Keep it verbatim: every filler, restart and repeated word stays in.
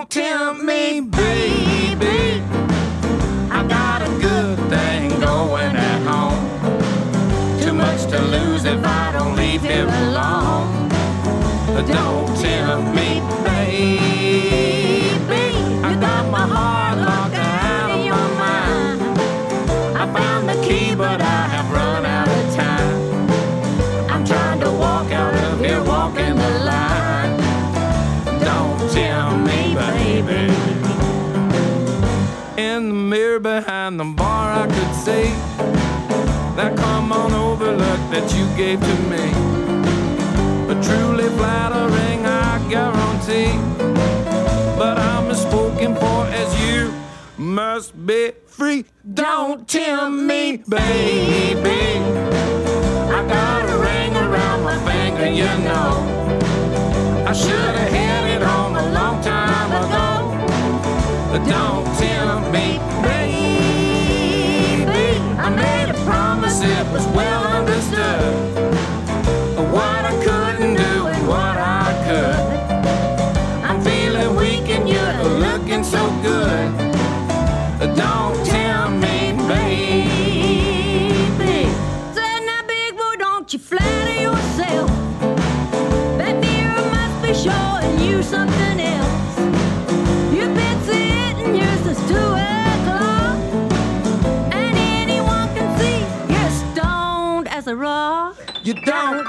don't tempt me, baby. I got a good thing going at home. Too much to lose if I don't leave here alone. Don't tempt me, baby. I got my heart locked out of my mind. I found the key, but I have run out of time. I'm trying to walk out of here, walking the line. Don't tempt me, baby. In the mirror behind the bar I could see that come on over look that you gave to me. But truly flattering, I guarantee. But I'm as spoken for as you must be free. Don't tempt me, baby. I got a ring around my finger, you know. I should have had it on a long time ago. Don't tempt me, baby. I made a promise, it was well understood. What I couldn't do and what I could. I'm feeling weak and you're looking so good. Don't tempt me, baby. Say now, big boy, don't you flatter yourself. That mirror must be showing you something else. You've been sitting yours since two o'clock, and anyone can see you're stoned as a rock. You don't